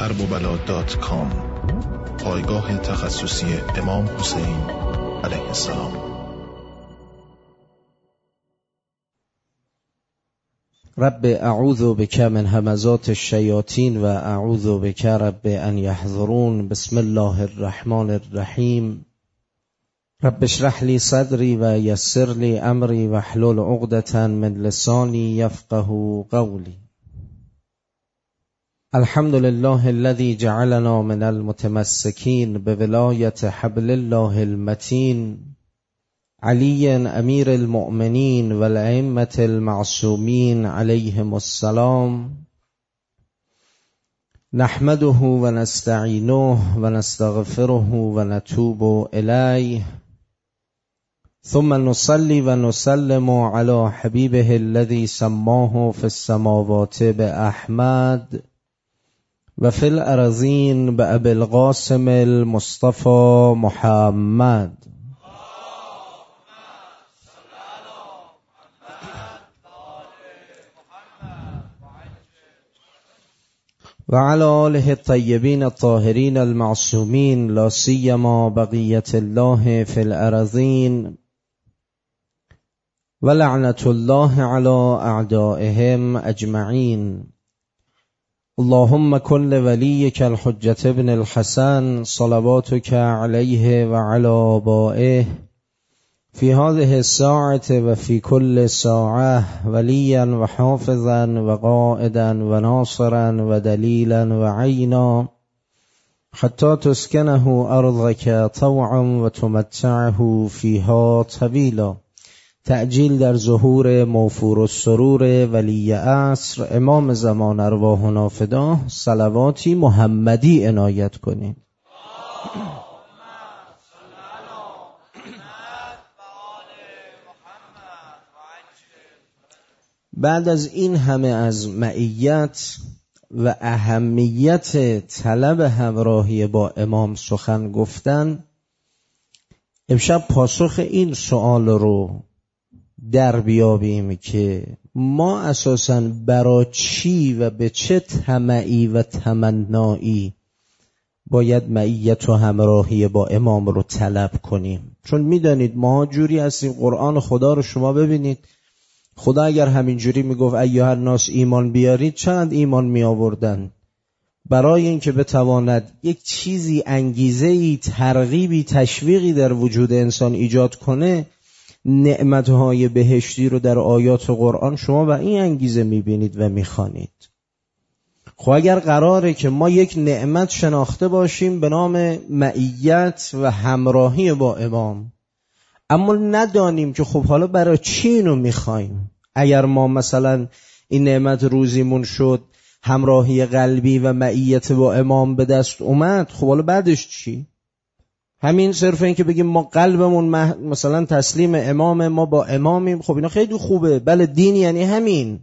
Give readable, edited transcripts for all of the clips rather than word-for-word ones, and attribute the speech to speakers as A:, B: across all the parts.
A: kerbobala.com، پایگاه تخصصی امام حسین علیه السلام.
B: رب اعوذ بک من همزات الشیاطین و اعوذ بک رب ان یحضرون. بسم الله الرحمن الرحیم. رب اشرح لی صدری و یسر لی امری واحلل عقدة من لسانی یفقهوا قولی. الحمد لله الذي جعلنا من المتمسكين بولایة حبل الله المتين علی امیر المؤمنین و الائمة المعصومین علیهم السلام. نحمده و نستعینه و نستغفره و نتوب الیه، ثم نصلي و نسلم على حبیبه الذي سماه في السماوات بأحمد و فی الارضین بأبی القاسم المصطفى محمد. و علی آله الطیبین الطاهرین المعصومین، لا سیما بقیة الله فی الارضین و لعنة الله علی اعدائهم اجمعین. اللهم کن لولیک الحجة ابن الحسن صلواتک علیه و علی آبائه فی هذه الساعة و فی کل ساعة ولیا و حافظا و قائدا و ناصرا و دلیلا و عینا حتی تسکنه ارضک طوعا و تمتعه فیها طویلا. تعجیل در ظهور موفور السرور ولی عصر امام زمان ارواحنا فداه صلواتی محمدی عنایت کنید. بعد از این همه از معیت و اهمیت طلب همراهی با امام سخن گفتن، امشب پاسخ این سوال رو در بیابیم که ما اساساً برای چی و به چه طمعی و تمنایی باید معیت و همراهی با امام رو طلب کنیم. چون میدانید ما جوری هستیم، قرآن خدا رو شما ببینید، خدا اگر همینجوری میگفت ایها الناس ایمان بیارید، چند ایمان می آوردن؟ برای اینکه بتواند یک چیزی، انگیزه‌ای، ترغیبی، تشویقی در وجود انسان ایجاد کنه، نعمتهای بهشتی رو در آیات قرآن شما و این انگیزه میبینید و میخوانید. خب اگر قراره که ما یک نعمت شناخته باشیم به نام معیت و همراهی با امام، اما ندانیم که خب حالا برای چی اینو میخوایم، اگر ما مثلا این نعمت روزیمون شد، همراهی قلبی و معیت با امام به دست اومد، خب حالا بعدش چی؟ همین صرف این که بگیم ما قلبمون مثلا تسلیم امام، ما با امامیم، خب اینا خیلی خوبه، بله دین یعنی همین.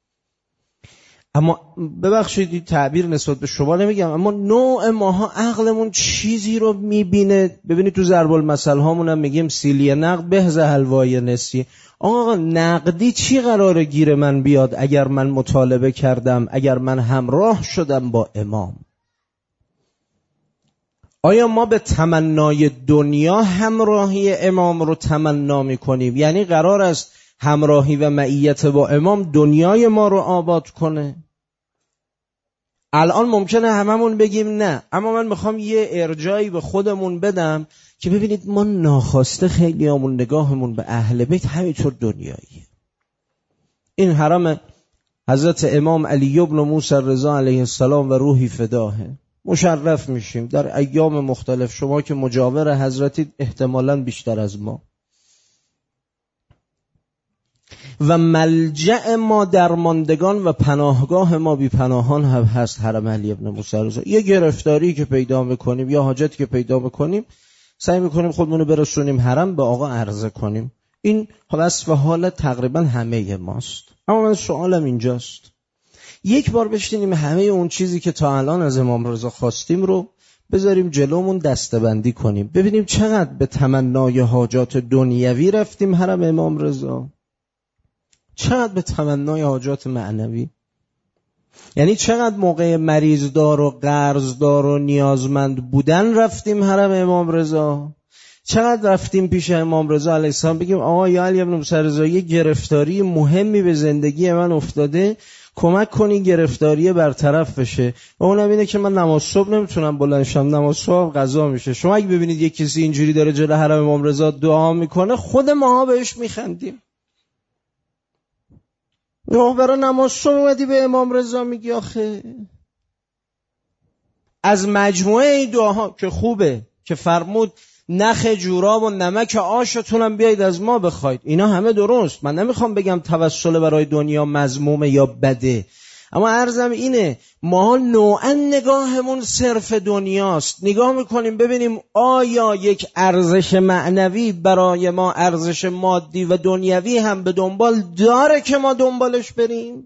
B: اما ببخشید تعبیر نسبت به شما نمیگم، اما نوع ماها عقلمون چیزی رو میبینه. ببینید تو ضرب المثل هامون هم میگیم سیلی نقد به ز حلوای نسی. آقا نقدی چی قراره گیر من بیاد اگر من مطالبه کردم، اگر من همراه شدم با امام؟ آیا ما به تمنای دنیا همراهی امام رو تمنا میکنیم؟ یعنی قرار است همراهی و معیت با امام دنیای ما رو آباد کنه؟ الان ممکنه هممون بگیم نه، اما من میخوام یه ارجایی به خودمون بدم که ببینید ما ناخواسته خیلیامون نگاهمون به اهل بیت همینطور دنیاییه. این حرم حضرت امام علی ابن موسی رضا علیه السلام و روحی فداهه، مشرف میشیم در ایام مختلف. شما که مجاور حضرتید احتمالاً بیشتر از ما. و ملجأ ما درماندگان و پناهگاه ما بی پناهان هم هست حرم علی ابن موسی رضا. یه گرفتاری که پیدا میکنیم یا حاجتی که پیدا میکنیم، سعی میکنیم خودمونو برسونیم حرم به آقا عرضه کنیم. این وصف حال تقریبا همه ماست. اما من سوالم اینجاست، یک بار بشینیم همه اون چیزی که تا الان از امام رضا خواستیم رو بذاریم جلومون دسته‌بندی کنیم، ببینیم چقدر به تمنای حاجات دنیوی رفتیم حرم امام رضا، چقدر به تمنای حاجات معنوی. یعنی چقدر موقع مریضدار و قرضدار و نیازمند بودن رفتیم حرم امام رضا، چقدر رفتیم پیش امام رضا علیه السلام بگیم آقا یا علی ابن موسی رضایی یه گرفتاری مهمی به زندگی من افتاده، کمک کنی گرفتاری برطرف بشه. و اونم اینه که من نماز صبح نمیتونم بلند شم، نماز صبح قضا میشه. شما اگه ببینید یک کسی اینجوری داره جلوی حرم امام رضا دعا میکنه، خود ماها بهش میخندیم. یا برای نماز صبح اومدی به امام رضا میگی آخه. از مجموعه این دعاها که خوبه که فرمود نخ جوراب و نمک آشتونم بیایید از ما بخواید، اینا همه درست. من نمیخوام بگم توسل برای دنیا مذمومه یا بده، اما عرضم اینه ما نوعا نگاهمون صرف دنیاست. نگاه میکنیم ببینیم آیا یک ارزش معنوی برای ما ارزش مادی و دنیوی هم به دنبال داره که ما دنبالش بریم؟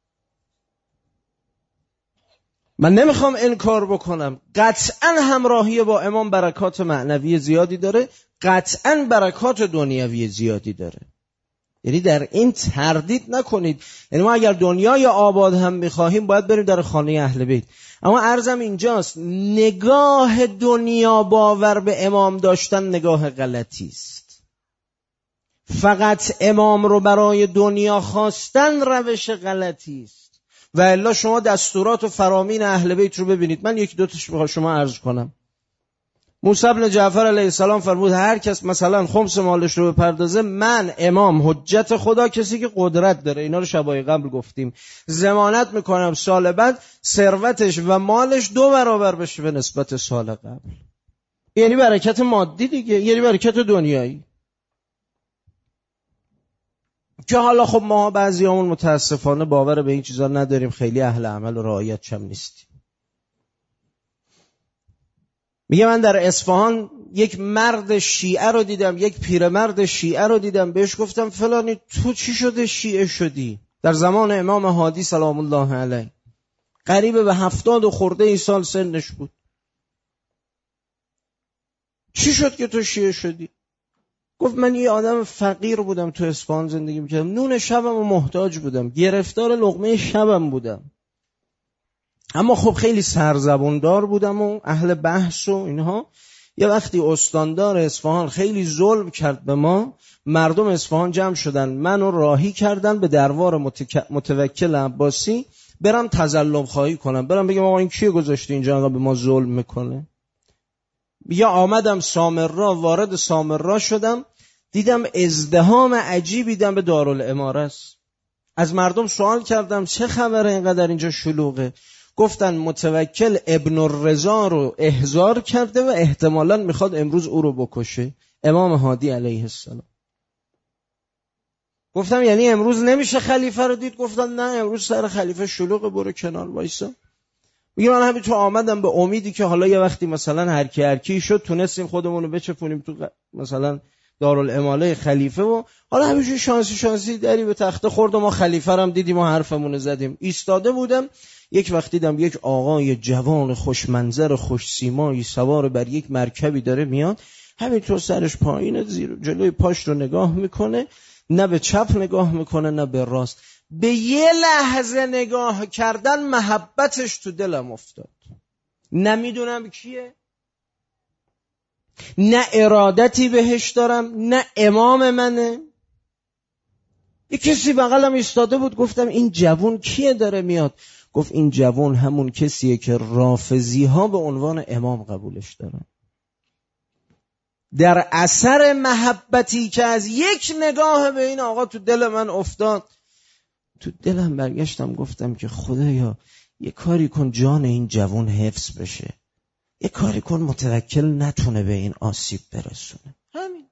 B: من نمیخوام انکار بکنم، قطعا همراهی با امام برکات معنوی زیادی داره، قطعا برکات دنیوی زیادی داره. یعنی در این تردید نکنید. یعنی ما اگر دنیای آباد هم میخواهیم باید بریم در خانه اهل بیت. اما عرضم اینجاست نگاه دنیا باور به امام داشتن نگاه غلطی است. فقط امام رو برای دنیا خواستن روش غلطی است. و الا شما دستورات و فرامین اهل بیت رو ببینید. من یکی دو تاش میخوام شما عرض کنم. موسی بن جعفر علیه السلام فرمود هر کس مثلا خمس مالش رو بپردازه، من امام حجت خدا، کسی که قدرت داره، اینا رو شبای قبل گفتیم، ضمانت میکنم سال بعد ثروتش و مالش 2 برابر بشه به نسبت سال قبل. یعنی برکت مادی دیگه، یعنی برکت دنیایی. که حالا خب ما بعضیامون متاسفانه باور به این چیزا نداریم، خیلی اهل عمل و رعایت چم نیستیم. میگه من در اصفهان یک مرد شیعه رو دیدم، یک پیرمرد شیعه رو دیدم، بهش گفتم فلانی تو چی شده شیعه شدی؟ در زمان امام هادی سلام الله علیه، قریب به 70 و خورده سال سنش بود. چی شد که تو شیعه شدی؟ گفت من یه آدم فقیر بودم، تو اصفهان زندگی میکردم، نون شبم و محتاج بودم، گرفتار لقمه شبم بودم، اما خب خیلی سرزبوندار بودم و اهل بحث و اینها. یه وقتی استاندار اصفهان خیلی ظلم کرد به ما، مردم اصفهان جمع شدن منو راهی کردن به دربار متوکل عباسی، برم تظلم خواهی کنم، برم بگم آقا این کیه گذاشته اینجا آقا به ما ظلم میکنه. یا آمدم سامرا، وارد سامرا شدم، دیدم ازدحام عجیبی دیدم به دارالاماره است. از مردم سوال کردم چه خبره اینقدر اینجا شلوغه؟ گفتن متوکل ابن الرضا رو احضار کرده و احتمالاً میخواد امروز او رو بکشه، امام هادی علیه السلام. گفتم یعنی امروز نمیشه خلیفه رو دید؟ گفتن نه امروز سر خلیفه شلوغه، برو کنار وایسا. میگه من همینطور آمدم به امیدی که حالا یه وقتی مثلا هر کی شد تونستیم خودمون رو بچپونیم تو مثلا دارالاماله خلیفه و حالا همینجوری شانسی دری به تخته خورد و ما خلیفه رو هم دیدیم و حرفمون رو زدیم. ایستاده بودم، یک وقت دیدم یک آقای جوان خوشمنظر خوشسیمایی سوار بر یک مرکبی داره میاد، همینطور سرش پایینه، زیر جلوی پاش رو نگاه میکنه، نه به چپ نگاه میکنه نه به راست. به یه لحظه نگاه کردن محبتش تو دلم افتاد. نمیدونم کیه، نه ارادتی بهش دارم، نه امام منه. یه کسی بغلم ایستاده بود، گفتم این جوان کیه داره میاد؟ گفت این جوان همون کسیه که رافضی ها به عنوان امام قبولش دارن. در اثر محبتی که از یک نگاه به این آقا تو دل من افتاد، تو دلم برگشتم گفتم که خدایا یه کاری کن جان این جوان حفظ بشه، یه کاری کن متوکل نتونه به این آسیب برسونه. همین.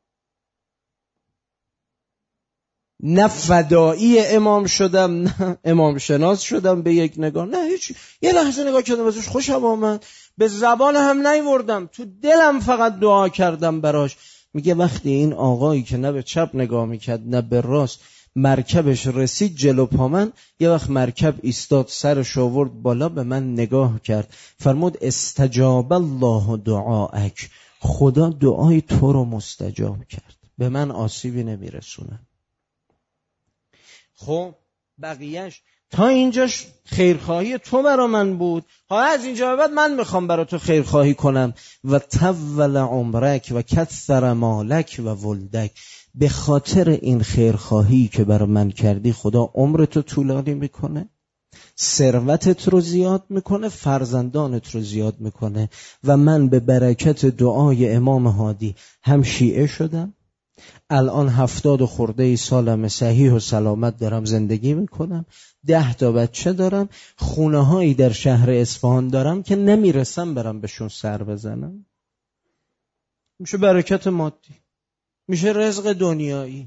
B: نه فدایی امام شدم نه امام شناس شدم به یک نگاه، نه هیچ. یه لحظه نگاه کردم ازش خوشم آمد، به زبان هم نیوردم، تو دلم فقط دعا کردم براش. میگه وقتی این آقایی که نه به چپ نگاه میکرد نه به راست، مرکبش رسید جلو پا من، یه وقت مرکب ایستاد، سرش آورد بالا، به من نگاه کرد، فرمود استجاب الله دعاءک، خدا دعای تو رو مستجاب کرد، به من آسیبی نمیرسونه. خب بقیهش تا اینجاش خیرخواهی تو برا من بود، حالا از اینجا به بعد من میخوام برا تو خیرخواهی کنم. و طول عمرک و کثر مالک و ولدک، به خاطر این خیرخواهی که برا من کردی خدا عمرتو طولانی میکنه، ثروتت رو زیاد میکنه، فرزندانت رو زیاد میکنه. و من به برکت دعای امام هادی هم شیعه شدم، الان 70 خورده سالم صحیح و سلامت دارم زندگی میکنم، 10 تا بچه دارم، خونه هایی در شهر اصفهان دارم که نمیرسم برم بهشون سر بزنم. میشه برکت مادی، میشه رزق دنیایی.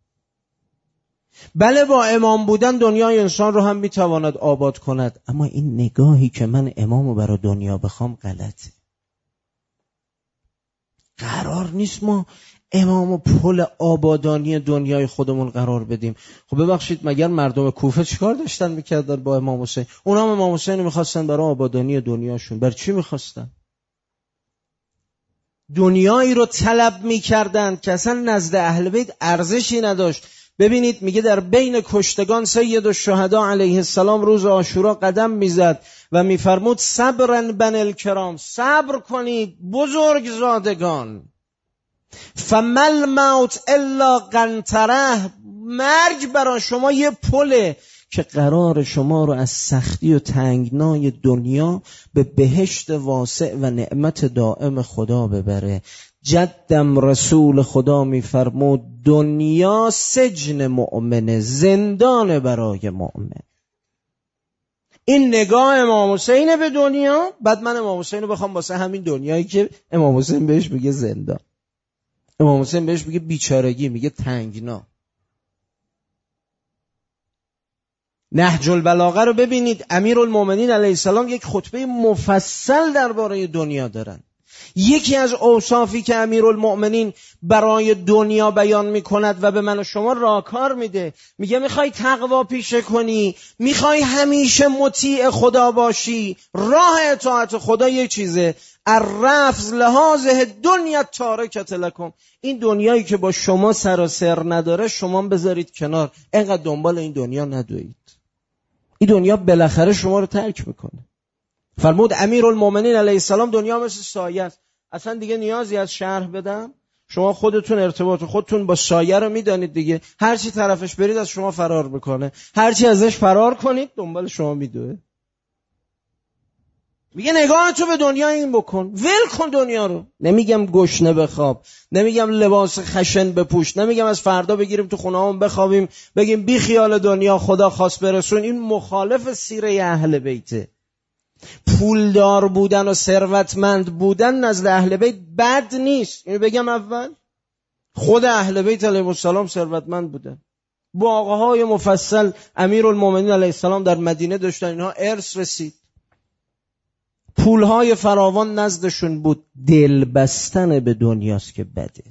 B: بله با امام بودن دنیای انسان رو هم میتواند آباد کند، اما این نگاهی که من امامو برای دنیا بخوام غلطه. قرار نیست ما امامو پل آبادانی دنیای خودمون قرار بدیم. خب ببخشید مگر مردم کوفه چیکار داشتن میکردن با امام حسین؟ اونا هم امام حسین رو میخواستن برای آبادانی دنیاشون. بر چی میخواستن؟ دنیایی رو طلب میکردن که اصلا نزد اهل بیت ارزشی نداشت. ببینید میگه در بین کشتگان سید الشهدا علیه السلام روز عاشورا قدم میزد و میفرمود صبرن بن الکرام، صبر کنید بزرگزادگان، فمل موت الا قنطره، مرگ برای شما یه پله که قرار شما رو از سختی و تنگنای دنیا به بهشت واسع و نعمت دائم خدا ببره. جدم رسول خدا میفرمود دنیا سجن مؤمنه، زندان برای مؤمن. این نگاه امام حسین به دنیا. بعد من امام حسین رو بخوام واسه همین دنیایی که امام حسین بهش میگه زندان، امام حسین بهش میگه بیچارگی، میگه تنگنا. نهج البلاغه رو ببینید، امیرالمومنین علیه السلام یک خطبه مفصل درباره دنیا دارن. یکی از اوصافی که امیرالمومنین برای دنیا بیان میکند و به من و شما راهکار میده، میگه میخوای تقوا پیشه کنی، میخوای همیشه مطیع خدا باشی، راه اطاعت خدا یک چیزه، الرفض لهذه دنیا تارکت لکم، این دنیایی که با شما سر و سر نداره شما بذارید کنار، اینقدر دنبال این دنیا ندوید. این دنیا بالاخره شما رو ترک میکنه. فرمود امیرالمومنین علیه السلام دنیا مثل سایه است، اصلا دیگه نیازی از شرح بدم؟ شما خودتون ارتباط خودتون با سایه رو میدانید دیگه، هر چی طرفش برید از شما فرار میکنه، هر چی ازش فرار کنید دنبال شما میدوه. میگه نگاه تو به دنیا این بکن، ول کن دنیا رو. نمیگم گشنه بخواب، نمیگم لباس خشن بپوش، نمیگم از فردا بگیریم تو خونه‌هامون بخوابیم بگیم بی خیال دنیا خدا خواست برسون. این مخالف سیره اهل بیته. پولدار بودن و ثروتمند بودن نزد اهل بیت بد نیست. اینو بگم اول، خود اهل بیت علیهم السلام ثروتمند بودن، باغ‌های مفصل امیرالمومنین علیه السلام در مدینه داشتن، اینها ارث رسید، پولهای فراوان نزدشون بود. دل بستن به دنیاست که بده.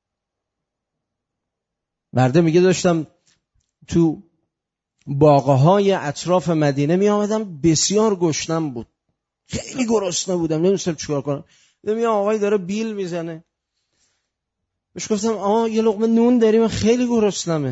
B: مرده میگه داشتم تو باغ‌های اطراف مدینه می آمدم، بسیار گشنم بود، خیلی گرسنه بودم، نمی‌دونستم چیکار کنم. دیدم یه آقایی داره بیل میزنه، بهش گفتم آقا یه لقمه نون داری، من خیلی گرسنمه.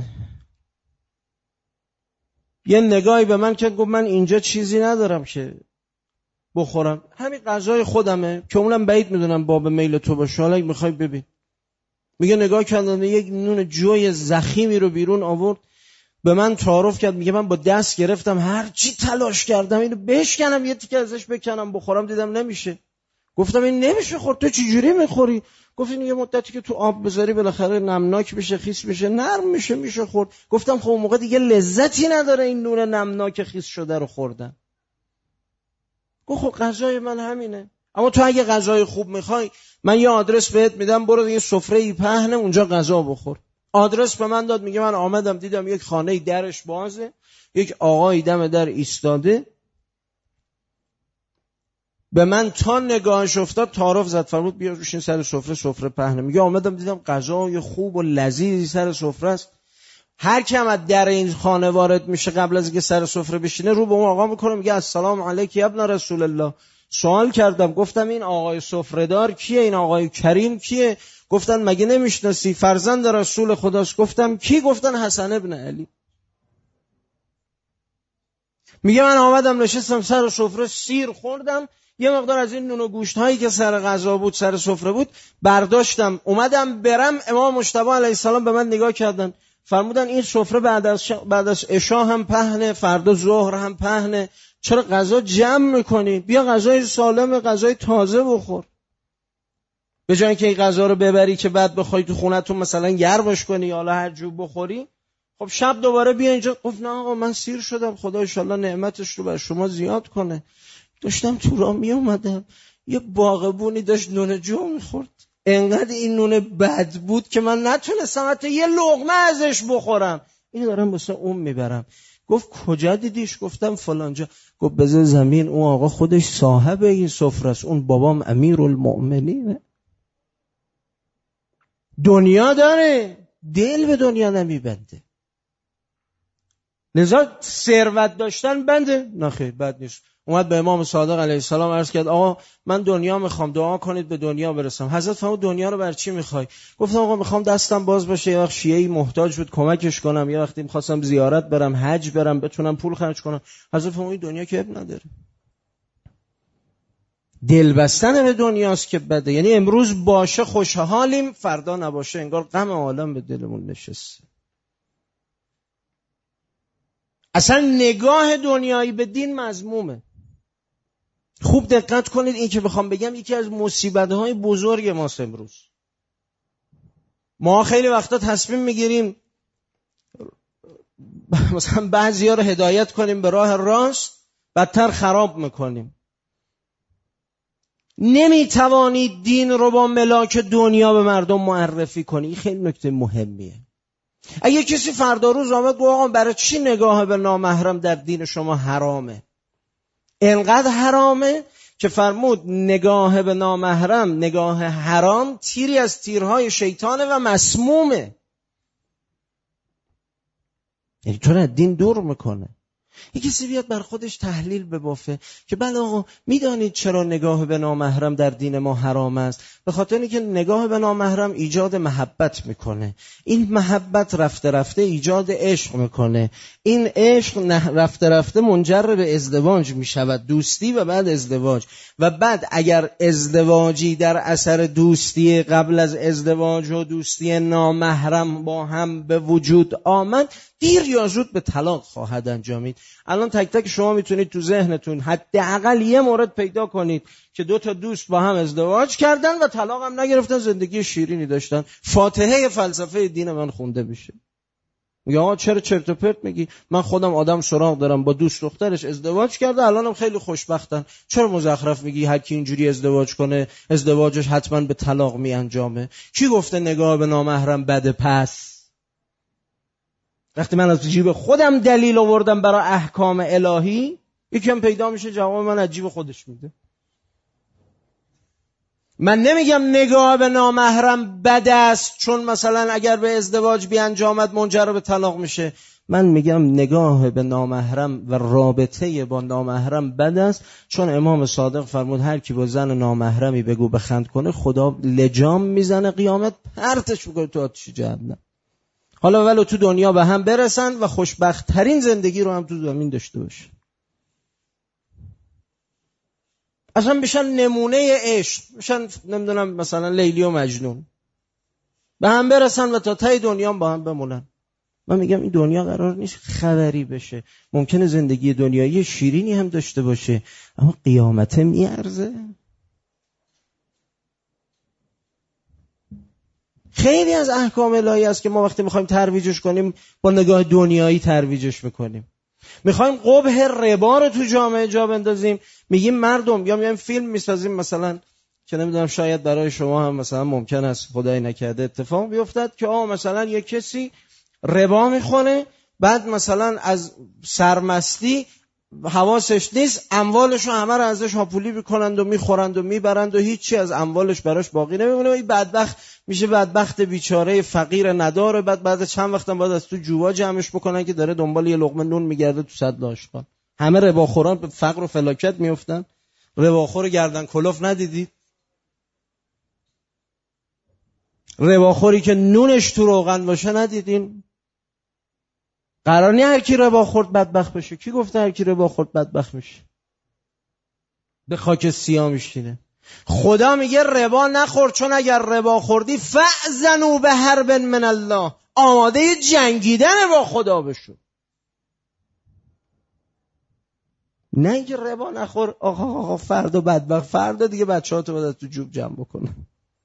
B: یه نگاهی به من کرد، گفت من اینجا چیزی ندارم که بخورم، همین غذای خودمه که اونم بعید میدونم باب میل تو باشه، حالا میخوای ببین. میگه نگاه کردم یک نون جوی زخیمی رو بیرون آورد، به من تعارف کرد، میگه من با دست گرفتم هر چی تلاش کردم اینو بشکنم یه تیکه ازش بکنم بخورم، دیدم نمیشه. گفتم این نمیشه خورد، تو چی جوری میخوری؟ گفت این یه مدتی که تو آب بذاری بالاخره نمناک بشه، خیس بشه، نرم میشه خورد. گفتم خب اون موقع دیگه لذتی نداره این نون نمناک خیس شده رو خوردن. گفت خب غذای من همینه، اما تو اگه غذای خوب میخوای من یه آدرس بهت میدم، برو یه سفره‌ای پهنه اونجا غذا بخور. آدرس به من داد، میگه من آمدم دیدم یک خانه درش بازه، یک آقایی دم در ایستاده، به من تا نگاهش افتاد تعارف زد، فرمود بیا بشین سر سفره پهنه. میگه آمدم دیدم غذای خوب و لذیذی سر سفره است. هر کی هم در این خانه وارد میشه قبل از اینکه سر سفره بشینه رو به اون آقا میکنه، میگه السلام علیک ابن رسول الله. سوال کردم، گفتم این آقای سفره‌دار کیه؟ این آقای کریم کیه؟ گفتن مگه نمیشناسی فرزند رسول خداست. گفتم کی؟ گفتن حسن ابن علی. میگه من آمدم نشستم سر سفره، سیر خوردم، یه مقدار از این نون و گوشت هایی که سر غذا بود، سر سفره بود، برداشتم اومدم برم. امام مجتبی علیه السلام به من نگاه کردن، فرمودن این سفره بعد از عشا هم پهنه، فردا ظهر هم پهنه، چرا غذا جمع میکنی؟ بیا غذای سالم، غذای تازه بخور، به جای اینکه این غذا رو ببری که بعد بخوای تو خونتون مثلا گرمش کنی یا هر جو بخوری. خب شب دوباره بیا اینجا. گفت نه آقا من سیر شدم، خدا ان شاءالله نعمتش رو بر شما زیاد کنه. داشتم تو راه می اومدم، یه باغبونی داشت نون جو میخورد، انقدر این نون بد بود که من نتونستم حتی یه لقمه ازش بخورم. اینو دارم واسه اون میبرم. گفت کجا دیدیش؟ گفتم فلانجا. گفت بذار زمین، اون آقا خودش صاحب این سفره است، اون بابام امیرالمؤمنینه. دنیا داره، دل به دنیا نمیبنده. لذا ثروت داشتن بنده؟ نه خیر، بد نیست. اومد به امام صادق علیه السلام عرض کرد آقا من دنیا میخوام، دعا کنید به دنیا برسم. حضرت فرمود دنیا رو بر چی میخوای؟ گفتم آقا میخوام دستم باز باشه، یه وقت شیعه‌ای محتاج بود کمکش کنم، یه وقتی میخواستم زیارت برم، حج برم، بتونم پول خرج کنم. حضرت فرمود دنیا که اب نداره. دل بستن به دنیاست که بده. یعنی امروز باشه خوشحالیم، فردا نباشه انگار غم عالم به دلمون نشسته. اصلا نگاه دنیایی به دین مذمومه. خوب دقت کنید، این که بخوام بگم یکی از مصیبت‌های بزرگ ماست امروز. ما خیلی وقتا تصمیم میگیریم مثلا بعضیا رو هدایت کنیم به راه راست، بدتر خراب میکنیم. نمیتوانید دین رو با ملاک دنیا به مردم معرفی کنی. این خیلی نکته مهمیه. اگه کسی فردا روز آمد گفت آقا برای چی نگاه به نامحرم در دین شما حرامه؟ انقدر حرامه که فرمود نگاه به نامحرم، نگاه حرام، تیری از تیرهای شیطانه و مسمومه. یعنی تو را دین دور میکنه. یکی کسی بیاد بر خودش تحلیل ببافه که بله آقا میدانید چرا نگاه به نامحرم در دین ما حرام است؟ به خاطر اینکه نگاه به نامحرم ایجاد محبت میکنه. این محبت رفته رفته ایجاد عشق میکنه. این عشق رفته رفته منجر به ازدواج میشود، دوستی و بعد ازدواج. و بعد اگر ازدواجی در اثر دوستی قبل از ازدواج و دوستی نامحرم با هم به وجود آمد، دیر یا زود به طلاق خواهد انجامید. الان تک تک شما میتونید تو ذهنتون حداقل یه مورد پیدا کنید که دو تا دوست با هم ازدواج کردن و طلاق هم نگرفتن، زندگی شیرینی داشتن. فاتحه فلسفه دین من خونده بشه. میگه آقا چرا چرت و پرت میگی؟ من خودم آدم سراغ دارم با دوست دخترش ازدواج کرده، الانم خیلی خوشبختن. چرا مزخرف میگی هر کی اینجوری ازدواج کنه ازدواجش حتما به طلاق میانجامه؟ کی گفته نگاه به نامحرم بده؟ پس وقتی من از جیب خودم دلیل آوردم برای احکام الهی، یکم پیدا میشه جواب من از جیب خودش میده. من نمیگم نگاه به نامحرم بد است چون مثلا اگر به ازدواج بیانجامد منجر به طلاق میشه. من میگم نگاه به نامحرم و رابطه با نامحرم بد است چون امام صادق فرمود هر کی با زن نامحرمی بگو بخند کنه خدا لجام میزنه قیامت پرتش میکنه تو آتش جهنم. حالا ولو تو دنیا به هم برسن و خوشبخت ترین زندگی رو هم تو زمین داشته باشه. اصلا بشن نمونه عشق، بشن نمیدونم مثلا لیلی و مجنون، به هم برسن و تا ته دنیا با هم بمونن. من میگم این دنیا قرار نیست خبری بشه. ممکنه زندگی دنیایی شیرینی هم داشته باشه اما قیامت میارزه؟ خیلی از احکام الهی است که ما وقتی میخوایم ترویجش کنیم با نگاه دنیایی ترویجش میکنیم. میخوایم قبح ربا رو تو جامعه جا بندازیم، میگیم مردم، یا میگیم فیلم میسازیم مثلا که نمیدونم شاید برای شما هم مثلا ممکن است خدای نکرده اتفاق بیفتد که مثلا یک کسی ربا میخونه بعد مثلا از سرمستی حواسش نیست اموالش رو همه رو ازش هاپولی میکنند و میخورند و میبرند و هیچی از اموالش براش باقی نمیمونه. این بدبخت میشه بدبخت بیچاره فقیر نداره. بعد چند وقت هم باید از تو جوا جمعش بکنن که داره دنبال یه لقمه نون میگرده تو صد آشغال. همه رباخوران به فقر و فلاکت میافتن. رباخور گردن کلوف ندیدید؟ رباخوری که نونش تو روغن باشه ندیدین؟ قرار نیست هر کی ربا خورد بدبخت بشه. کی گفته هر کی ربا خورد بدبخت میشه؟ به خاک سیاه میشینه. خدا میگه ربا نخور، چون اگر ربا خوردی فأذنوا بحرب من الله، آماده جنگیدن با خدا بشو. نه اینکه ربا نخور آقا فردا بدبخت، فردا دیگه بچه‌هاتو باید تو جوب جمع بکنه.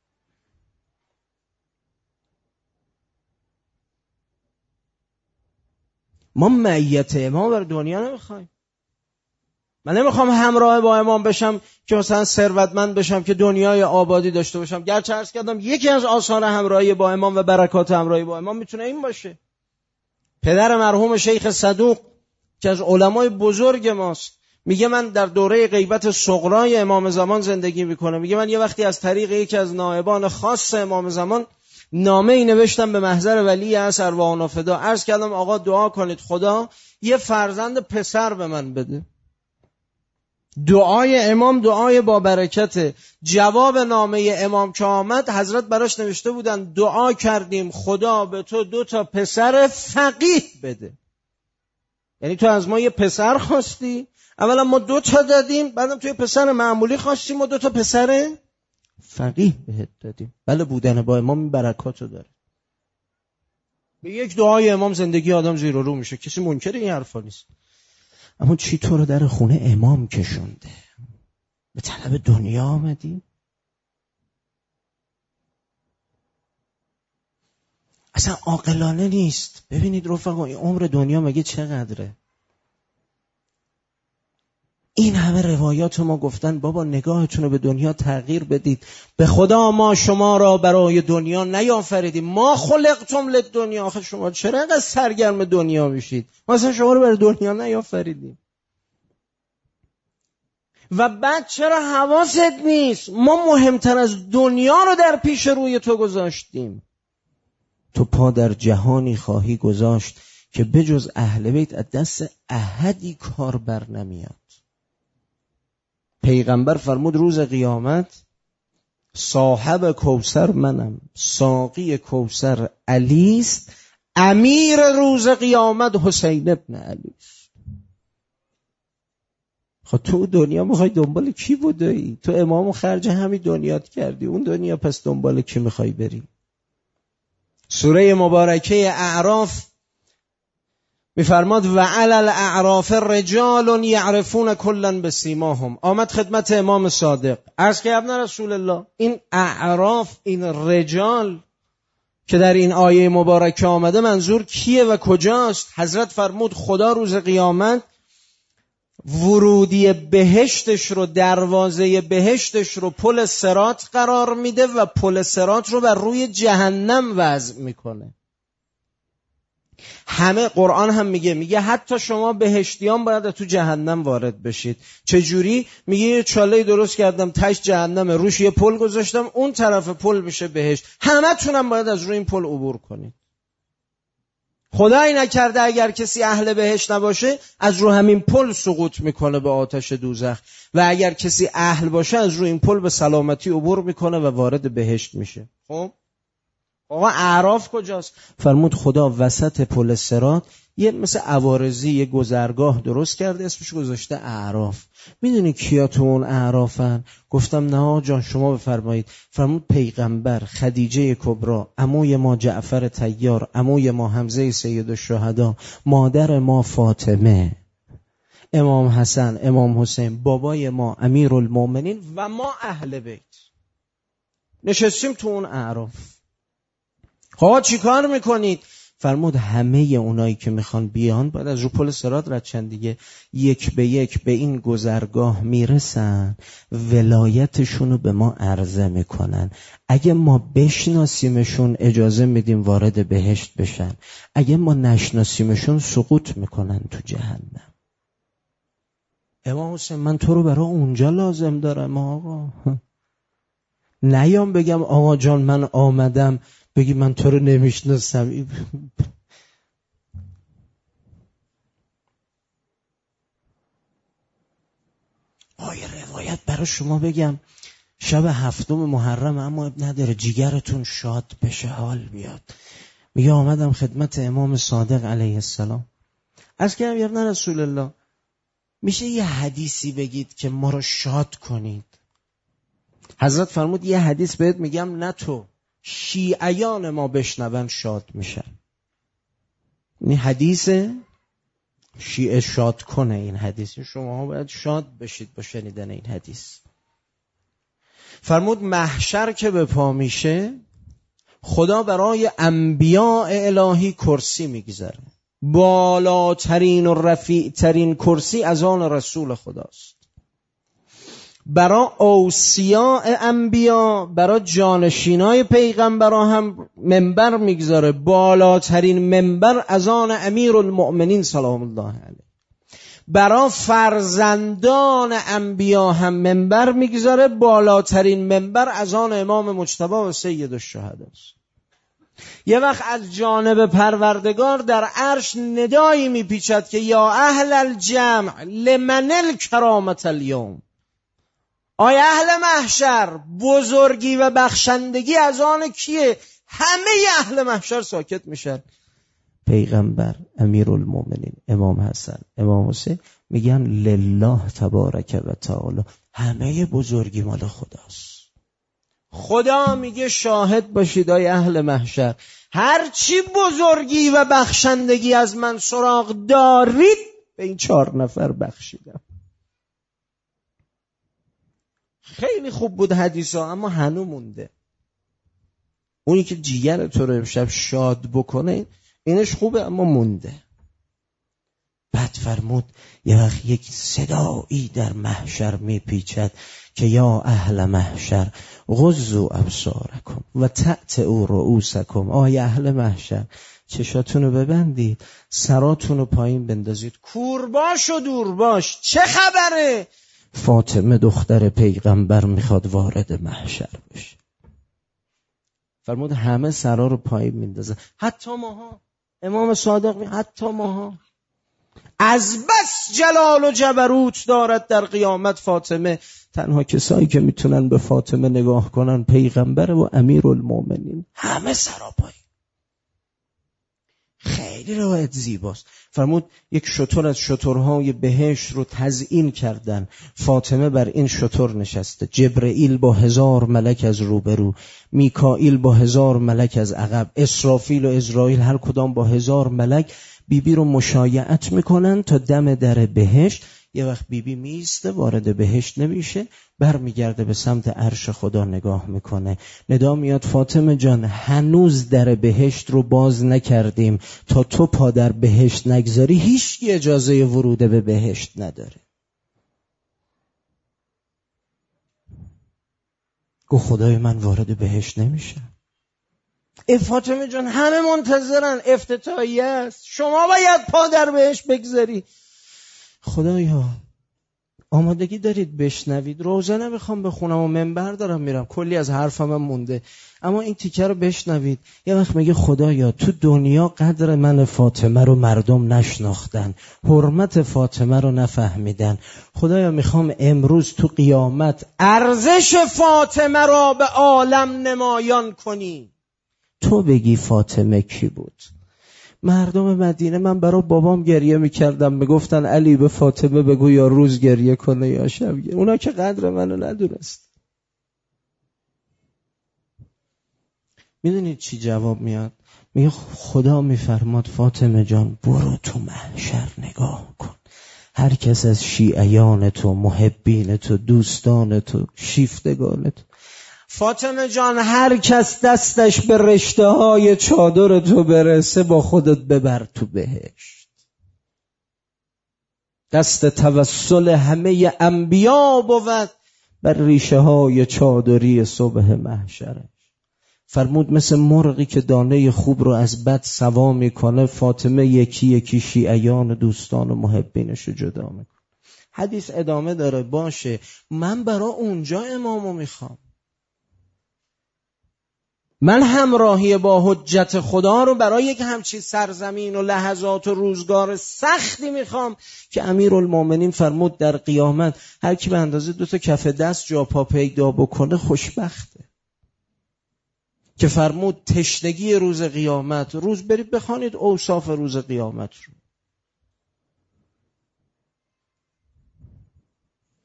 B: ما معیت امام بر دنیا نمیخوایم. من نمیخوام همراه با امام بشم که مثلا ثروتمند بشم که دنیای آبادی داشته باشم. گرچه عرض کردم یکی از آثار همراهی با امام و برکات همراهی با امام میتونه این باشه. پدر مرحوم شیخ صدوق که از علمای بزرگ ماست میگه من در دوره غیبت صغرای امام زمان زندگی میکنم. میگه من یه وقتی از طریق یکی از نائبان خاص امام زمان نامه ای نوشتم به محضر ولی عصر ارواحنا فدا. عرض کردم آقا دعا کنید خدا یه فرزند پسر به من بده. دعای امام دعای با برکته. جواب نامه امام که آمد حضرت براش نوشته بودن دعا کردیم خدا به تو 2 پسر فقیه بده. یعنی تو از ما یه پسر خواستی، اولا ما 2 دادیم، بعدم تو یه پسر معمولی خواستی، ما 2 پسر فقیه بهت دادیم. بله بودن با امام این برکاتو داره. به یک دعای امام زندگی آدم زیر و رو میشه، کسی منکر این حرفا نیست. اما چی تو رو در خونه امام کشونده؟ به طلب دنیا آمدی؟ اصلا عاقلانه نیست. ببینید رفقا این عمر دنیا مگه چقدره؟ این همه روایات ما گفتن بابا نگاهتون رو به دنیا تغییر بدید. به خدا ما شما را برای دنیا نیافریدیم، ما خلقتم للدنیا. آخه شما چرا اینقدر سرگرم دنیا میشید؟ ما اصلا شما رو برای دنیا نیافریدیم. و بعد چرا حواست نیست ما مهمتر از دنیا رو در پیش روی تو گذاشتیم؟ تو پا در جهانی خواهی گذاشت که بجز اهل بیت از دست احدی کار بر نمیاد. پیغمبر فرمود روز قیامت صاحب کوثر منم، ساقی کوثر علی است، امیر روز قیامت حسین ابن علی است. خب تو دنیا میخوای دنبال کی بودی؟ تو امامو خرج همین دنیات کردی، اون دنیا پس دنبال کی میخوای بری؟ سوره مبارکه اعراف میفرماد و علی الاعراف رجال یعرفون کلا بسیماهم. آمد خدمت امام صادق عرض که ابن رسول الله این اعراف، این رجال که در این آیه مبارکه آمده منظور کیه و کجاست؟ حضرت فرمود خدا روز قیامت ورودی بهشتش رو، دروازه بهشتش رو پل صراط قرار میده و پل صراط رو بر روی جهنم وضع میکنه. همه قرآن هم میگه حتی شما بهشتیان باید تو جهنم وارد بشید. چجوری؟ میگه یه چاله درست کردم تاش جهنمه، روش یه پل گذاشتم، اون طرف پل میشه بهشت، همه تونم باید از روی این پل عبور کنید. خدایی نکرده اگر کسی اهل بهشت نباشه از رو همین پل سقوط میکنه به آتش دوزخ، و اگر کسی اهل باشه از رو این پل به سلامتی عبور میکنه و وارد بهشت میشه. خب آقا اعراف کجاست؟ فرمود خدا وسط پل صراط یه مثل عوارضی یه گذرگاه درست کرده، اسمش گذاشته اعراف. میدونی کیا تو اون اعرافن؟ گفتم نه جان شما بفرمایید. فرمود پیغمبر، خدیجه کبرا، عموی ما جعفر طیار، عموی ما حمزه سید الشهدا، مادر ما فاطمه، امام حسن، امام حسین، بابای ما امیرالمومنین و ما اهل بیت نشستیم تو اون اعراف. خب چی کار میکنید؟ فرمود همه اونایی که میخوان بیان باید از رو پل صراط رد شن دیگه. یک به یک به این گذرگاه میرسن، ولایتشونو به ما عرضه میکنن. اگه ما بشناسیمشون اجازه میدیم وارد بهشت بشن، اگه ما نشناسیمشون سقوط میکنن تو جهنم. امام حسین من تو رو برای اونجا لازم دارم آقا. نیام بگم آقا جان من آمدم بگی من تو رو نمیشناسم. آیه روایت برای شما بگم شب 7 محرم، اما اب نداره جیگرتون شاد بشه حال بیاد. میگه آمدم خدمت امام صادق علیه السلام، از که یا رسول الله میشه یه حدیثی بگید که ما رو شاد کنید؟ حضرت فرمود یه حدیث بهت میگم، نه تو، شیعیان ما بشنون شاد میشن. این حدیث شیعه شاد کنه. این حدیث شما باید شاد بشید با شنیدن این حدیث. فرمود محشر که به پا میشه، خدا برای انبیاء الهی کرسی میگذاره. بالاترین و رفیعترین کرسی از آن رسول خداست. برای اوصیاء انبیا، برای جانشینای پیغمبرا هم منبر میگذاره. بالاترین منبر از آن امیرالمؤمنین سلام الله علیه. برای فرزندان انبیا هم منبر میگذاره. بالاترین منبر از آن امام مجتبی و سید الشهدا است. یه وقت از جانب پروردگار در عرش ندایی میپیچد که یا اهل الجمع لمن الکرامت الیوم. آیا اهل محشر بزرگی و بخشندگی از آن کیه؟ همه اهل محشر ساکت میشن. پیغمبر، امیرالمومنین، امام حسن، امام حسین میگن لله تبارک و تعالی، همه بزرگی مال خداست. خدا میگه شاهد باشید آی اهل محشر، هرچی بزرگی و بخشندگی از من سراغ دارید به این 4 نفر بخشیدم. خیلی خوب بود حدیثا، اما هنو مونده. اونی که جیگر تو رو امشب شاد بکنه اینش خوبه، اما مونده. بعد فرمود یه وقت یک صدایی در محشر میپیچد که یا اهل محشر غضوا ابصارکم و تأتئوا رؤوسکم. آی اهل محشر چشاتون رو ببندید، سراتون رو پایین بندازید، کورباش و دورباش، چه خبره؟ فاطمه دختر پیغمبر میخواد وارد محشر بشه. فرمود همه سرا رو پایین میندازن، حتی ماها. امام صادق می حتی ماها. از بس جلال و جبروت دارد در قیامت فاطمه، تنها کسایی که میتونن به فاطمه نگاه کنن پیغمبر و امیرالمومنین. همه سرا پایین. خیلی روایت زیباست. فرمود یک شتر از شترهای بهشت رو تزیین کردن، فاطمه بر این شتر نشسته، جبرئیل با 1000 ملک از روبرو، میکائیل با 1000 ملک از عقب، اسرافیل و اسرائیل هر کدام با 1000 ملک بیبی رو مشایعت میکنن تا دم در بهشت. یه وقت بیبی میسته، وارد بهشت نمیشه، برمیگرده به سمت عرش خدا نگاه میکنه. ندا میاد فاطمه جان هنوز در بهشت رو باز نکردیم، تا تو پا در بهشت نگذاری هیچ اجازه ورود به بهشت نداره. گو خدای من وارد بهشت نمیشه. فاطمه جان همه منتظرن، افتتاحیه است، شما باید پا در بهشت بگذاری. خدایا آمادگی دارید بشنوید؟ روزه نمیخوام بخونم و منبر دارم میرم، کلی از حرفم هم مونده، اما این تیکه رو بشنوید. یه وقت میگه خدایا تو دنیا قدر من فاطمه رو مردم نشناختن، حرمت فاطمه رو نفهمیدن. خدایا میخوام امروز تو قیامت ارزش فاطمه رو به عالم نمایان کنی. تو بگی فاطمه کی بود؟ مردم مدینه، من برای بابام گریه میکردم، میگفتن علی به فاطمه بگو یا روز گریه کنه یا شب گریه. اونا که قدر منو ندونست. میدونید چی جواب میاد؟ میگه خدا میفرماد فاطمه جان برو تو محشر نگاه کن، هر کس از شیعیان تو، محبین تو، دوستان تو، شیفتگان تو، فاطمه جان هر کس دستش به رشته های چادر تو برسه با خودت ببر تو بهشت. دست توسل همه انبیا بود بر ریشه های چادری صبح محشرش. فرمود مثل مرغی که دانه خوب رو از بد سوا میکنه، فاطمه یکی یکی شیعیان و دوستان و محبینش رو جدا میکنه. حدیث ادامه داره. باشه من برای اونجا امامو میخوام، من همراهی با حجت خدا رو برای یک همچین سرزمین و لحظات و روزگار سختی میخوام که امیرالمومنین فرمود در قیامت هر کی به اندازه 2 کف دست جا پا پیدا بکنه خوشبخته. که فرمود تشنگی روز قیامت، روز برید بخوانید اوصاف روز قیامت رو،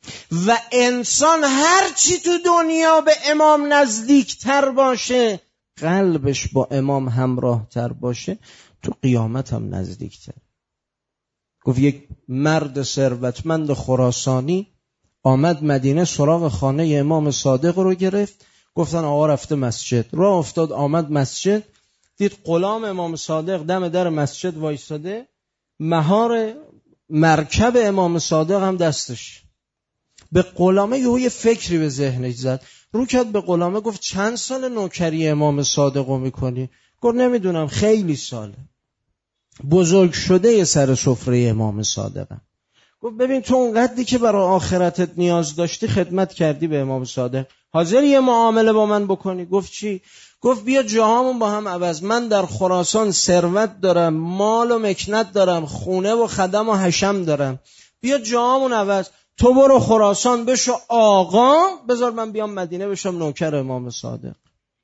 B: و انسان هر چی تو دنیا به امام نزدیکتر باشه، قلبش با امام همراه تر باشه، تو قیامت هم نزدیکتر. گفت یک مرد ثروتمند خراسانی آمد مدینه، سراغ خانه امام صادق رو گرفت. گفتن آقا رفته مسجد. راه افتاد آمد مسجد، دید غلام امام صادق دم در مسجد وایساده، مهار مرکب امام صادق هم دستش. به غلامه یه فکری به ذهنش زد، رو کرد به غلامه گفت چند سال نوکری امام صادق رو میکنی؟ گفت نمیدونم، خیلی ساله. بزرگ شده یه سر سفره امام صادقم. گفت ببین تو اونقدری که برای آخرتت نیاز داشتی خدمت کردی به امام صادق، حاضر یه معامله با من بکنی؟ گفت چی؟ گفت بیا جاهامون با هم عوض. من در خراسان ثروت دارم، مال و مکنت دارم، خونه و خدم و حشم دارم، بیا جاهامون عوض. تو برو خراسان بشو آقا، بذار من بیام مدینه بشم نوکر امام صادق.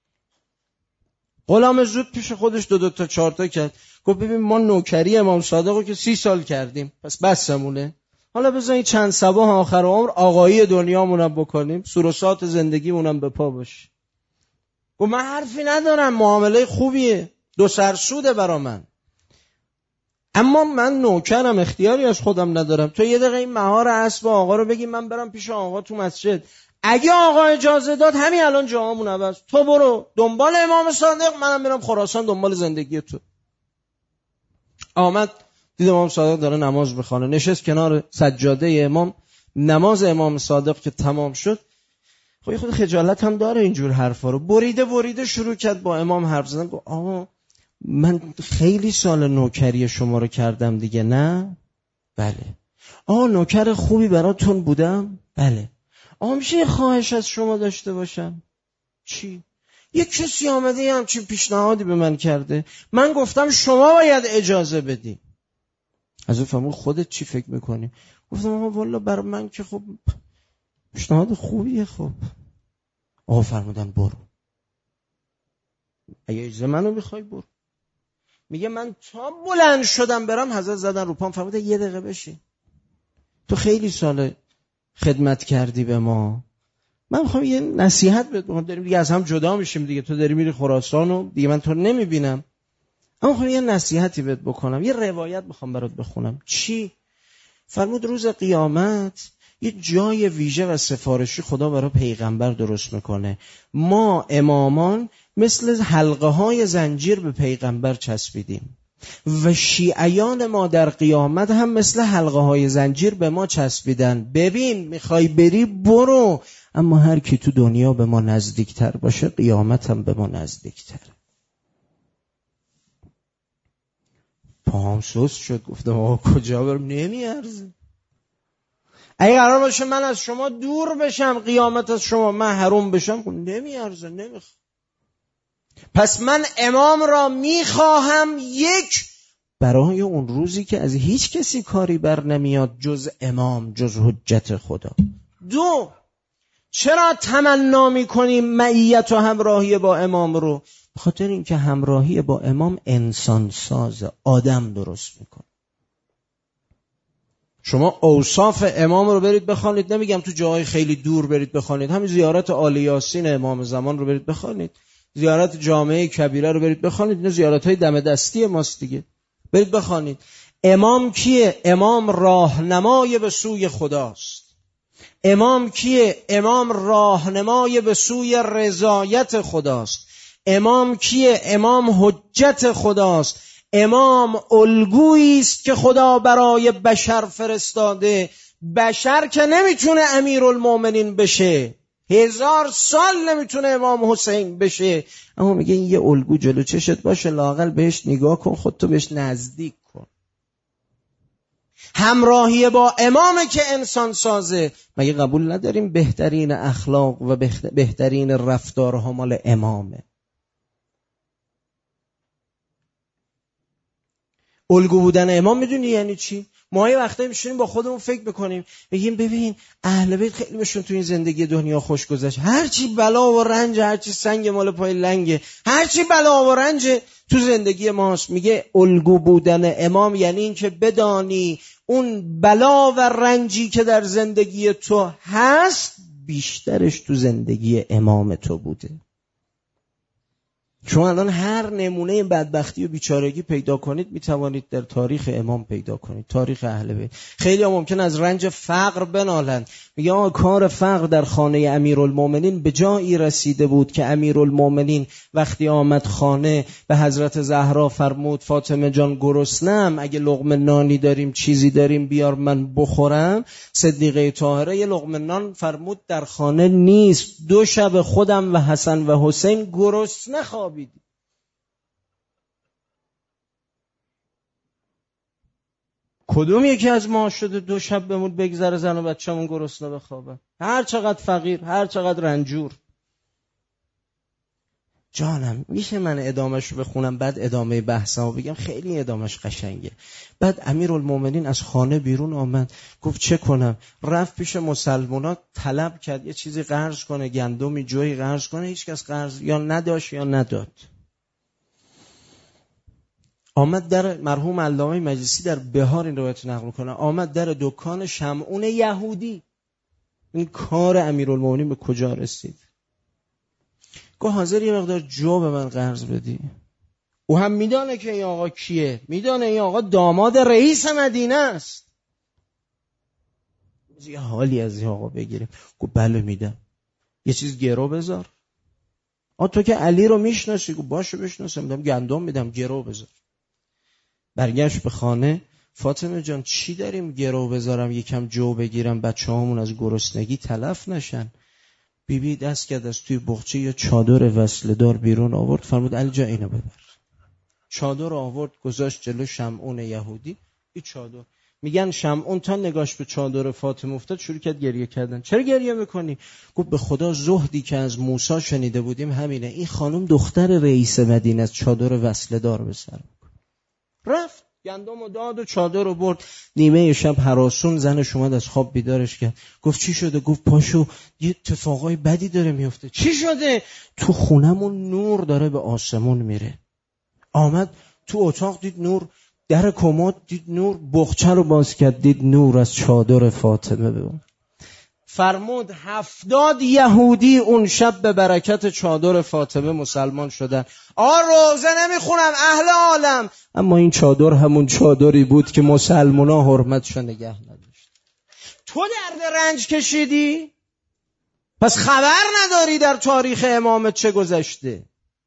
B: غلام زود پیش خودش دو تا چهار تا کرد. گفت ببین ما نوکری امام صادق رو که 30 سال کردیم، پس بسمونه. حالا بذارید چند صباح آخر عمر آقایی دنیامونم بکنیم، سروسات زندگیمونم به پا باشه. گفت من حرفی ندارم، معامله خوبیه، دو سرسوده برا من، اما من نوکرم، اختیاری از خودم ندارم. تو یه دقیقه این مهار اسب آقا رو بگی من برم پیش آقا تو مسجد، اگه آقا اجازه داد همین الان جاهامون عوض. تو برو دنبال امام صادق، منم میرم خراسان دنبال زندگی تو. آمد دید امام صادق داره نماز بخونه، نشست کنار سجاده امام. نماز امام صادق که تمام شد، خب خود خجالت هم داره اینجور حرفا رو، بریده شروع کرد با امام حرف زدن. گفت آقا من خیلی سال نوکری شما رو کردم دیگه، نه؟ بله. آقا نوکر خوبی براتون بودم؟ بله. آقا میشه یه خواهش از شما داشته باشم؟ چی؟ یک کسی آمده یه همچین پیشنهادی به من کرده، من گفتم شما باید اجازه بدی. از اون فرمود خودت چی فکر میکنی؟ گفتم آقا والا برای من که خب پیشنهاد خوبیه. خب آقا فرمودن برو، اگه اجازه منو میخوای برو. میگه من تا بلند شدم برم حضرت زدن رو پام، فرموده یه دقیقه بشین، تو خیلی سال خدمت کردی به ما، من میخوام یه نصیحت بهت بکنم. داریم دیگه از هم جدا میشیم دیگه، تو داری میری خراسان و دیگه من تو رو نمیبینم، اما میخوام یه نصیحتی بهت بکنم، یه روایت میخوام برات بخونم. چی؟ فرمود روز قیامت یه جای ویژه و سفارشی خدا برای پیغمبر درست میکنه. ما امامان مثل حلقه های زنجیر به پیغمبر چسبیدیم و شیعیان ما در قیامت هم مثل حلقه های زنجیر به ما چسبیدن. ببین میخوای بری برو، اما هر کی تو دنیا به ما نزدیکتر باشه قیامت هم به ما نزدیکتر. پاهم سوس شد، گفتم آقا کجا برم؟ نمیارزه. اگه قرار باشه من از شما دور بشم، قیامت از شما محروم بشم، نمیارزه، نمیخوام. پس من امام را میخواهم، یک برای اون روزی که از هیچ کسی کاری بر نمیاد جز امام، جز حجت خدا. دو، چرا تمنا میکنیم معیت و همراهی با امام رو؟ بخاطر اینکه همراهی با امام انسان سازه، آدم درست میکنه. شما اوصاف امام رو برید بخوانید، نمیگم تو جاهای خیلی دور برید بخوانید، همین زیارت آل یاسین امام زمان رو برید بخوانید، زیارت جامعه کبیره رو برید بخوانید، اینا زیارت‌های دم دستی ماست دیگه، برید بخوانید. امام کیه؟ امام راهنمای به سوی خداست. امام کیه؟ امام راهنمای به سوی رضایت خداست. امام کیه؟ امام حجت خداست. امام الگویی است که خدا برای بشر فرستاده. بشر که نمیتونه امیرالمومنین بشه، 1000 سال نمیتونه امام حسین بشه، اما میگه این یه الگو جلو چشت باشه، لااقل بهش نگاه کن، خودتو بهش نزدیک کن. همراهی با امامه که انسان سازه. مگه قبول نداریم بهترین اخلاق و بهترین رفتارها مال امامه؟ الگو بودن امام میدونی یعنی چی؟ ما یه وقتایی میشونیم با خودمون فکر میکنیم بگیم ببین اهل بیت خیلی بهشون تو این زندگی دنیا خوش گذشت، هرچی بلا و رنج، هرچی سنگ مال پای لنگه، هرچی بلا و رنج تو زندگی ماست. میگه الگو بودن امام یعنی این که بدانی اون بلا و رنجی که در زندگی تو هست بیشترش تو زندگی امام تو بوده. شما الان هر نمونه بدبختی و بیچارگی پیدا کنید میتوانید در تاریخ امام پیدا کنید، تاریخ اهل بیت. خیلی ها ممکن از رنج فقر بنالند، میگه آقا کار فقر در خانه امیرالمومنین به جایی رسیده بود که امیرالمومنین وقتی آمد خانه به حضرت زهرا فرمود فاطمه جان گرسنم، اگه لقمه نانی داریم چیزی داریم بیار من بخورم. صدیقه طاهره یه لقمه نان فرمود در خانه نیست، 2 شب خودم و حسن و حسین گرسنه خوابیدیم. کدوم یکی از ما شده 2 شب بمون بگذره زن و بچه‌مون گرسنه بخوابه؟ هر چقدر فقیر، هر چقدر رنجور. جانم میشه من ادامهشو بخونم بعد ادامه بحثمو بگم؟ خیلی ادامهش قشنگه. بعد امیرالمومنین از خانه بیرون آمد، گفت چه کنم؟ رفت پیش مسلمونا طلب کرد یه چیزی قرض کنه، گندمی جوی قرض کنه، هیچ کس قرض یا نداشت یا نداد. آمد در مرحوم علامه مجلسی در بهار این روایت نقل کنه، آمد در دکان شمعون یهودی. این کار امیرالمومنین به کجا رسید؟ گفت حاضر یه مقدار جو به من قرض بدی؟ او هم میدانه که این آقا کیه، میدانه این آقا داماد رئیس مدینه است. یه حالی از این آقا بگیریم. گفت بله میدم. یه چیز گرو بذار. تو که علی رو میشناسی؟ گفت باشه بشناسم، میدم گندم میدم، گرو بذار. برگشت به خانه، فاطمه جان چی داریم گرو بذارم یکم جو بگیرم بچه‌هامون از گرسنگی تلف نشن؟ بیبی دست کرد از توی بخچه یه چادر وصله دار بیرون آورد، فرمود علی جان اینو ببر. چادر آورد گذاشت جلو شمعون یهودی. این چادر، میگن شمعون تا نگاش به چادر فاطمه افتاد شروع کرد گریه کردن. چرا گریه میکنی؟ گفت به خدا زهدی که از موسی شنیده بودیم همینه، این خانم دختر رئیس مدینه است، چادر وصله دار به سر. رفت گندم و داد و چادر رو برد. نیمه شب هراسون زنش اومد از خواب بیدارش کرد. گفت چی شده؟ گفت پاشو یه اتفاقای بدی داره میفته. چی شده؟ تو خونمون نور داره به آسمون میره. آمد تو اتاق دید نور، در کمد دید نور، بخچه رو باز کرد دید نور از چادر فاطمه بود. فرمود 70 یهودی اون شب به برکت چادر فاطمه مسلمان شدن. روزه نمیخونم اهل عالم، اما این چادر همون چادری بود که مسلمونا حرمتش نگه نداشت. تو درد رنج کشیدی؟ پس خبر نداری در تاریخ امامت چه گذشته.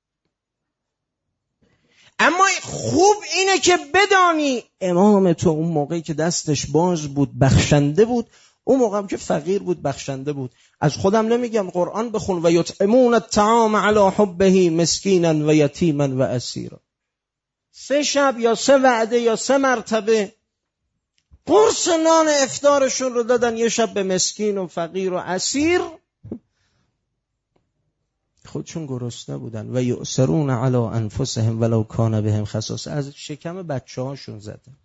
B: اما خوب اینه که بدانی امام تو اون موقعی که دستش باز بود بخشنده بود، اون موقع هم که فقیر بود بخشنده بود. از خودم نمیگم، قرآن بخون و یطعمون الطعام علی حبه مسکینا و یتیما و اسیرا. 3 شب یا 3 وعده یا 3 مرتبه قرص نان افطارشون رو دادن، یه شب به مسکین و فقیر و اسیر. خودشون گرسنه بودن. و یؤثرون علی انفسهم ولو کان بهم خصاصه، از شکم بچه‌هاشون زدن.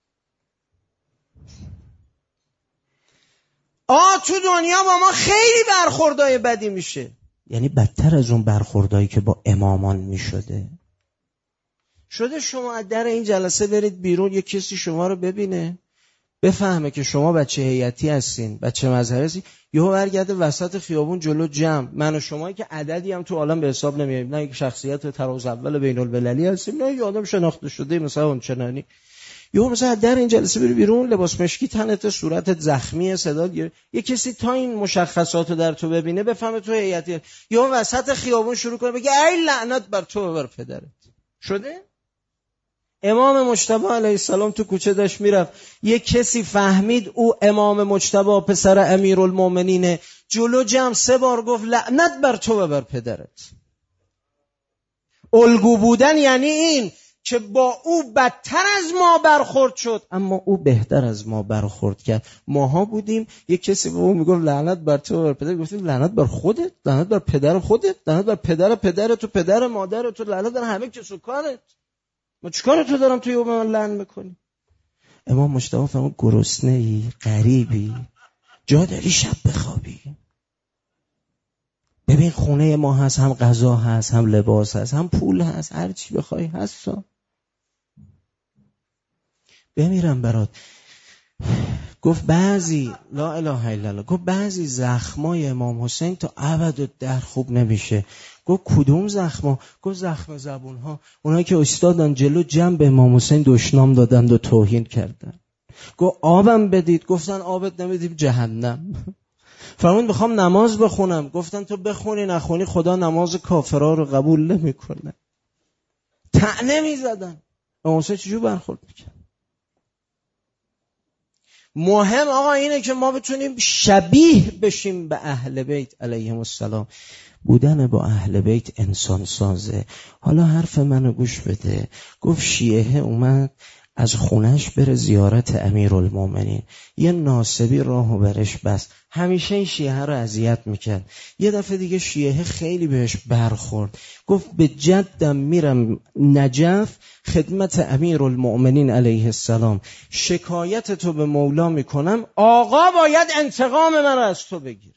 B: تو دنیا با ما خیلی برخوردای بدی میشه، یعنی بدتر از اون برخوردایی که با امامان میشده. شده شما از در این جلسه برید بیرون، یک کسی شما رو ببینه بفهمه که شما بچه هیئتی هستین، بچه مذهبی هستین، یهو برگرده وسط خیابون جلو جمع، من و شما که عددی هم تو عالم به حساب نمیاییم، نه یک شخصیت طراز اول بین المللی هستیم، نه یک آدم شناخته شده مثلا اون چنانی. یهو مثلا در این جلسه بری بیرون لباس مشکی تنت، صورتت زخمی، صدا گیر، یه کسی تا این مشخصاتو در تو ببینه بفهمه تو هیئتی، یهو وسط خیابون شروع کنه بگه ای لعنت بر تو و بر پدرت. شده؟ امام مجتبی علیه السلام تو کوچه داشت میرفت، یک کسی فهمید او امام مجتبی پسر امیرالمومنینه، جلو جمع 3 بار گفت لعنت بر تو و بر پدرت. الگو بودن یعنی این که با او بدتر از ما برخورد شد اما او بهتر از ما برخورد کرد. ماها بودیم یک کسی به او میگفت لعنت بر تو و بر پدرت، گفتیم لعنت بر خودت، لعنت بر پدر خودت، لعنت بر پدر پدرت و پدر مادرت و لعنت بر همه کس و کارت. ما چیکار تو دارم توی به من لعن میکنی؟ امام مجتبی فرمود گرسنه‌ای، غریبی، جا داری شب بخوابی؟ ببین خونه ما هست، هم غذا هست، هم لباس هست، هم پول هست، هر چی بخوای هست. بمیرم برات. گفت بعضی لا اله الا الله، گفت بعضی زخمای امام حسین تا ابدالدهر خوب نمیشه. گفت کدوم زخما؟ گفت زخم زبونها، اونایی که استادان جلو جمع به امام حسین دشنام دادند و توهین کردن. گفت آبم بدید، گفتن آبت نمیدیم جهنم. فرمود میخوام نماز بخونم، گفتن تو بخونی نخونی خدا نماز کافرها رو قبول نمیکنه. طعنه میزدن. امام حسین چجور برخورد میکرد؟ مهم آقا اینه که ما بتونیم شبیه بشیم به اهل بیت علیهم السلام. بودن با اهل بیت انسان سازه. حالا حرف منو گوش بده. گفت شیعه اومد از خونش بره زیارت امیرالمومنین، یه ناصبی راهو برش بست. همیشه این شیعه رو اذیت میکرد. یه دفعه دیگه شیعه خیلی بهش برخورد. گفت به جدم میرم نجف خدمت امیرالمومنین علیه السلام، شکایت تو به مولا میکنم، آقا باید انتقام من رو از تو بگیر.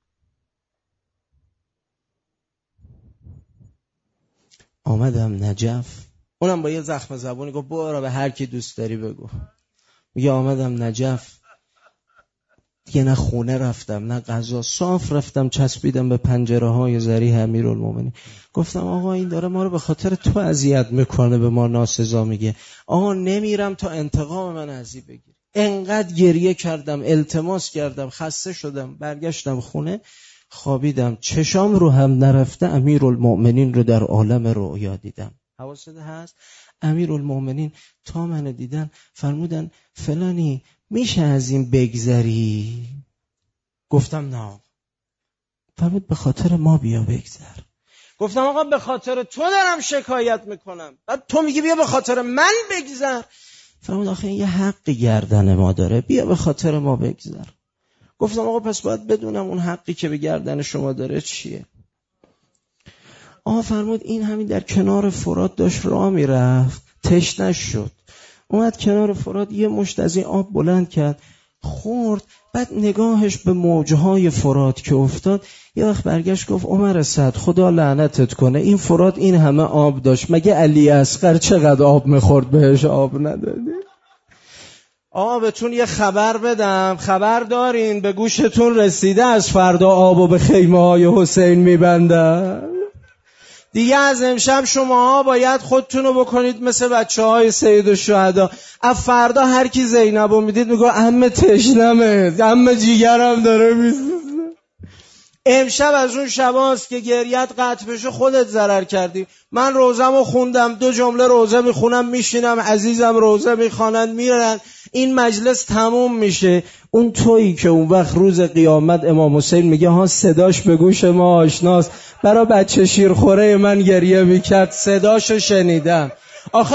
B: آمدم نجف، اونم با یه زخم زبونی گفت برو به هر کی دوست داری بگو. میگه آمدم نجف، دیگه نه خونه رفتم نه غذا، صاف رفتم چسبیدم به پنجره های ذریح امیرالمومنین. گفتم آقا این داره ما رو به خاطر تو اذیت میکنه، به ما ناسزا میگه. آقا نمیرم تا انتقام من ازی بگیر. انقدر گریه کردم، التماس کردم، خسته شدم، برگشتم خونه، خوابیدم، چشام رو هم نرفته امیرالمومنین رو در عالم رؤیا دیدم. حواست هست؟ امیرالمومنین تا منو دیدن فرمودن فلانی میشه از این بگذری؟ گفتم نه. فرمود به خاطر ما بیا بگذر. گفتم آقا به خاطر تو دارم شکایت میکنم، بعد تو میگی بیا به خاطر من بگذر. فرمود آخه این یه حقی گردن ما داره، بیا به خاطر ما بگذر. گفتم آقا پس باید بدونم اون حقی که به گردن شما داره چیه. آقا فرمود این همین در کنار فرات داشت راه میرفت، تشنه شد، اومد کنار فرات یه مشت از این آب بلند کرد، خورد، بعد نگاهش به موجهای فرات که افتاد، یه وقت برگشت گفت عمر سعد خدا لعنتت کنه، این فرات این همه آب داشت، مگه علی اصغر چقدر آب میخورد بهش آب ندادی؟ آقا بهتون یه خبر بدم، خبر دارین به گوشتون رسیده از فردا آبو به خیمه های حسین میبندن. دیگه از امشب شما باید خودتونو بکنید مثل بچه‌های سید الشهدا. از فردا هر کی زینبو میدید میگه عمه تشنمه، عمه جیگرم داره میسوزه. امشب از اون شباست که گریت قطع بشه خودت ضرر کردی. من روزمو خوندم، 2 جمله روزه میخونم میشینم، عزیزم روزه میخوانن میرن، این مجلس تموم میشه. اون تویی که اون وقت روز قیامت امام حسین میگه ها صداش به گوش ما آشناست، برای بچه شیرخوره من گریه میکرد، صداشو شنیدم. آخه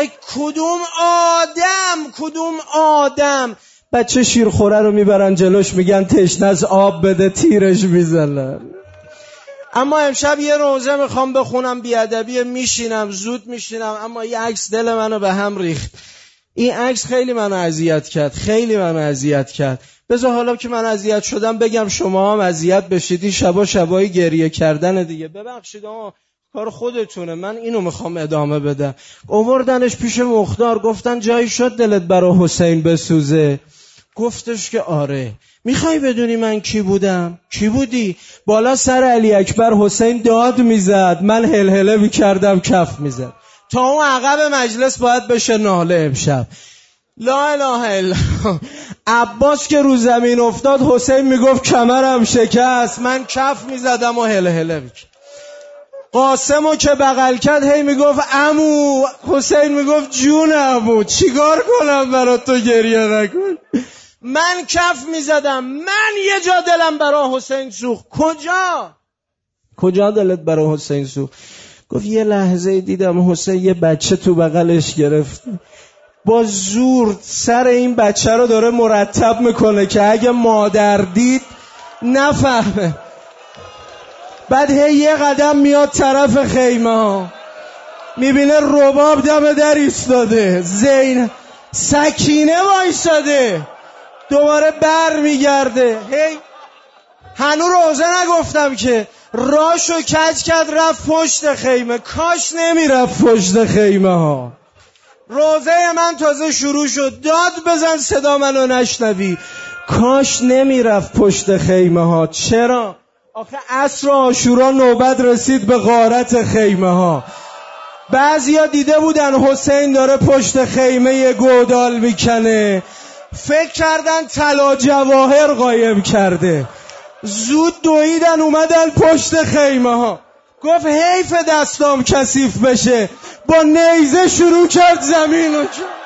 B: کدوم آدم بچه شیرخوره رو میبرن جلوش میگن تشنه از آب بده، تیرش میزنن. اما امشب یه روزه میخوام بخونم، بیادبی میشینم، زود میشینم، اما یه عکس دل منو به هم ریخت. این عکس خیلی منو اذیت کرد. بذار حالا که من اذیت شدم بگم شما هم اذیت بشید. این شبای گریه کردن دیگه. ببخشید کار خودتونه، من اینو میخوام ادامه بدم. آوردنش پیش مختار، گفتن جایی شد دلت برای حسین بسوزه؟ گفتش که آره. میخوای بدونی من کی بودم؟ کی بودی؟ بالا سر علی اکبر حسین داد میزد، من هلهله میکردم کف میزد. تا اون عقب مجلس باید بشه ناله امشب. لا اله الا الله. عباس که رو زمین افتاد حسین میگفت کمرم شکست، من کف میزدم و هلهله میکردم. قاسمو که بغل کرد هی میگفت عمو، حسین میگفت جون عمو، چیکار کنم برات تو گریه نکن؟ من کف میزدم. من یه جا دلم برای حسین سوخت. کجا دلت برای حسین سوخت؟ گفت یه لحظه دیدم حسین یه بچه تو بغلش گرفت، با زور سر این بچه رو داره مرتب میکنه که اگه مادر دید نفهمه. بعد هی یه قدم میاد طرف خیمه ها. میبینه رباب دم در ایستاده، سکینه وایساده، دوباره بر میگرده. هی هنو روزه نگفتم که راشو کج کرد رفت پشت خیمه. کاش نمیرفت پشت خیمه ها. روزه من تازه شروع شد، داد بزن صدا منو نشنوی. کاش نمیرفت پشت خیمه ها. چرا؟ آخه عصر عاشورا نوبت رسید به غارت خیمه ها. بعضیا دیده بودن حسین داره پشت خیمه گودال میکنه، فکر کردن طلا جواهر قایم کرده، زود دویدن اومدن پشت خیمه ها. گفت حیف دستام کثیف بشه، با نیزه شروع کرد زمینو.